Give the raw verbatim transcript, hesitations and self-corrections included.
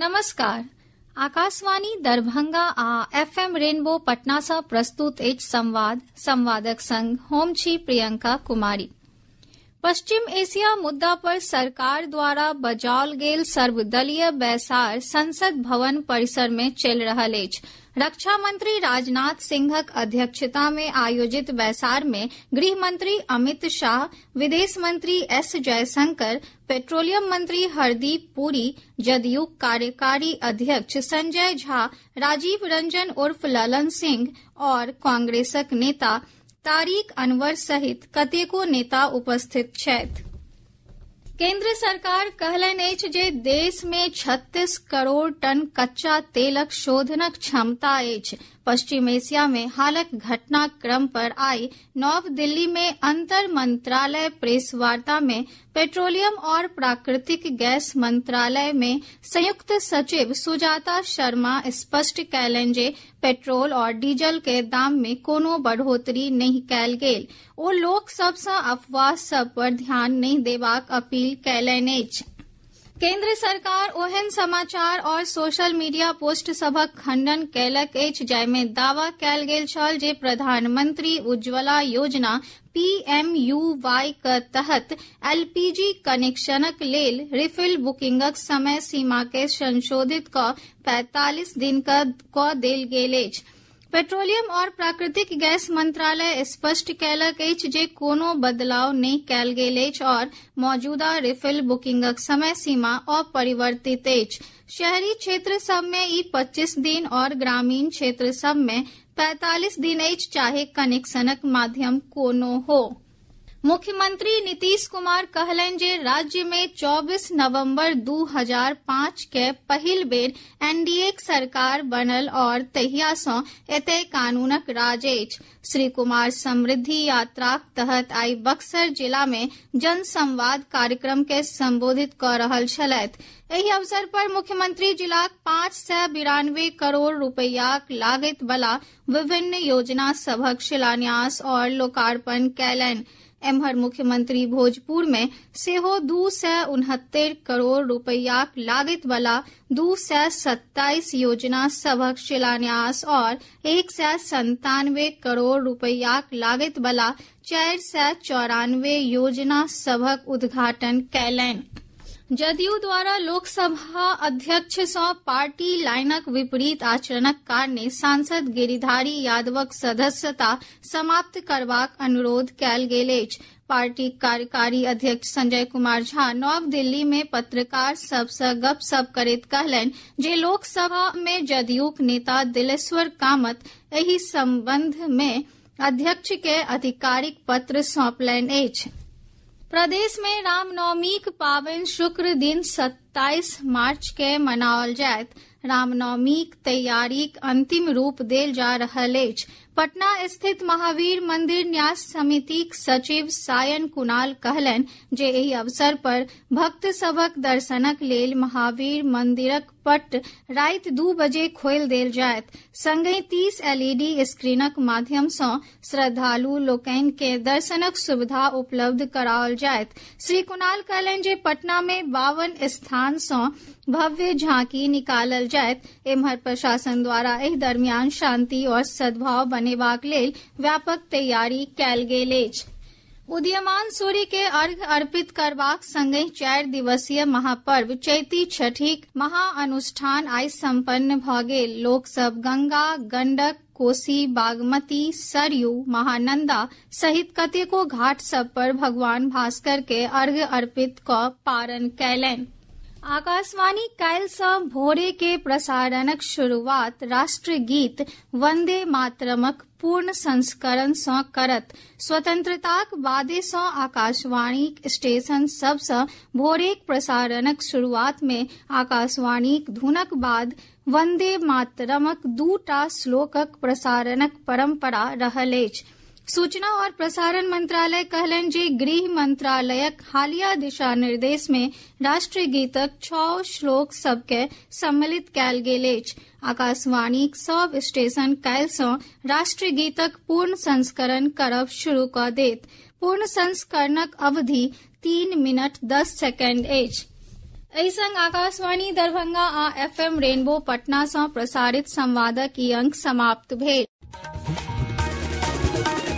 नमस्कार। आकाशवाणी दरभंगा आ FM rainbow Patna सँ प्रस्तुत अछि संवाद। संवादक संग हम छी प्रियंका कुमारी। पश्चिम एशिया मुद्दा पर सरकार द्वारा बजाओल गेल सर्वदलीय बैसार संसद भवन परिसर में चलि रहल अछि। रक्षा मंत्री राजनाथ सिंहक अध्यक्षता में आयोजित बैसार में गृह मंत्री अमित शाह, विदेश मंत्री एस जयशंकर, पेट्रोलियम मंत्री हरदीप पुरी, जदयूक कार्यकारी अध्यक्ष संजय झा, राजीव रंजन उर्फ ललन सिंह और कांग्रेसक नेता तारिक अनवर सहित कतेको नेता उपस्थित छथि। केंद्र सरकार कहलनि अछि जे देश में छत्तीस करोड़ टन कच्चा तेलक शोधनक क्षमता अछि। पश्चिम एशिया में हालक घटनाक्रम पर आई नव दिल्ली में अंतर मंत्रालय प्रेस वार्ता में पेट्रोलियम और प्राकृतिक गैस मंत्रालय में संयुक्त सचिव सुजाता शर्मा स्पष्ट कयलनि जे पेट्रोल और डीजल के दाम में कोनो बढ़ोतरी नहीं कयल गेल। ओ लोक सभ सँ अफवाह सब पर ध्यान नहीं देबाक अपील कयलनि अछि। केंद्र सरकार ओहन समाचार और सोशल मीडिया पोस्ट सभक खंडन कयलक अछि जाहिमे दावा कयल गेल छल जे प्रधानमंत्री उज्ज्वला योजना पीएमयूवाई के तहत एलपीजी कनेक्शनक लेल रिफिल बुकिंगक समय सीमा के संशोधित क पैंतालीस दिन क देल गेल अछि। पेट्रोलियम और प्राकृतिक गैस मंत्रालय स्पष्ट कयलक अछि जे कोनो बदलाव नहीं कयल गेल अछि और मौजूदा रिफिल बुकिंगक समय सीमा अपरिवर्तित अछि। शहरी क्षेत्र सब में ई पच्चीस दिन और ग्रामीण क्षेत्र सब में पैंतालीस दिन अछि, चाहे कनेक्शनक माध्यम कोनो हो। मुख्यमंत्री नीतीश कुमार कहलनि जे राज्य में चौबीस नवंबर दू हजार पाँच के पहिल बेर एनडीए के सरकार बनल और तहिया सँ एतय कानूनक राज अछि। श्री कुमार समृद्धि यात्राक तहत आई बक्सर जिला में जन संवाद कार्यक्रम के संबोधित क रहल छलथि। एहि अवसर पर मुख्यमंत्री जिलाक पाँच सय बिरानवे करोड़ रुपैयाक लागत बला विभिन्न योजना सभक शिलान्यास और लोकार्पण कयलनि। एम्हर मुख्यमंत्री भोजपुर में सेहो दू सय उनहत्तर करोड़ रुपैयाक लागत वाला दू सय सत्ताईस योजना सभक शिलान्यास और एक सय संतानवे करोड़ रुपैयाक लागत वाला चारि सय चौरानवे योजना सभक उद्घाटन कयलनि। जदयू द्वारा लोकसभा अध्यक्ष सँ पार्टी लाइनक विपरीत आचरणक कारणे सांसद गिरिधारी यादवक सदस्यता समाप्त करबाक अनुरोध कयल गेल अछि। पार्टी कार्यकारी अध्यक्ष संजय कुमार झा नव दिल्ली में पत्रकार सभ सँ गपशप करैत कहलनि जे लोकसभा में जदयूक नेता दिलेश्वर कामत एहि संबंध में अध्यक्ष के आधिकारिक पत्र सौंपलनि अछि। प्रदेश में रामनवमीक पावनि शुक्र दिन सत्ताईस मार्च के मनाओल जायत। रामनवमीक तैयारीक अंतिम रूप देल जा रहल अछि। पटना स्थित महावीर मंदिर न्यास समितिक सचिव सायन कुणाल कहलनि जे एहि अवसर पर भक्त सभक दर्शनक लेल महावीर मंदिरक पट राति दू बजे खोलि देल जायत। संगहि तीस एलईडी स्क्रीनक माध्यम सँ श्रद्धालु लोकनि के दर्शनक सुविधा उपलब्ध कराओल जायत। श्री कुणाल कहलनि जे पटना में बावन स्थान सँ भव्य झांकी निकालल जायत। एम्हर प्रशासन द्वारा एहि दरमियान शांति और सद्भाव बनेबाक लेल व्यापक तैयारी कयल गेल अछि। उदीयमान सूर्य के अर्घ्य अर्पित करबाक संगहि चारि दिवसीय महापर्व चैती छठिक महाअनुष्ठान आई संपन्न भ गेल। लोक सभ गंगा, गंडक, कोसी, बागमती, सरयू, महानंदा सहित कतेको घाट सब पर भगवान भास्कर के अर्घ्य अर्पित क पारण कयलनि। आकाशवाणी काल्हि सँ भोरे के प्रसारणक शुरुआत राष्ट्रगीत वंदे मातरमक पूर्ण संस्करण सँ करत। स्वतंत्रताक बादे सँ आकाशवाणी स्टेशन सब सँ भोरेक प्रसारणक शुरुआत में आकाशवाणीक धुनक बाद वंदे मातरमक दूटा श्लोकक प्रसारणक परंपरा रहल अछि। सूचना और प्रसारण मंत्रालय कहलनि जे गृह मंत्रालयक हालिया दिशा निर्देश में राष्ट्रगीतक छओ श्लोक सबके सम्मिलित कयल गेल अछि। आकाशवाणीक सभ स्टेशन काल्हि सँ राष्ट्रगीतक पूर्ण संस्करण करब शुरू कऽ देत। पूर्ण संस्करणक अवधि तीन मिनट दस सेकेंड अछि। एहि संग आकाशवाणी दरभंगा आ एफएम रेनबो पटना सँ प्रसारित संवादक ई अंक समाप्त भेल।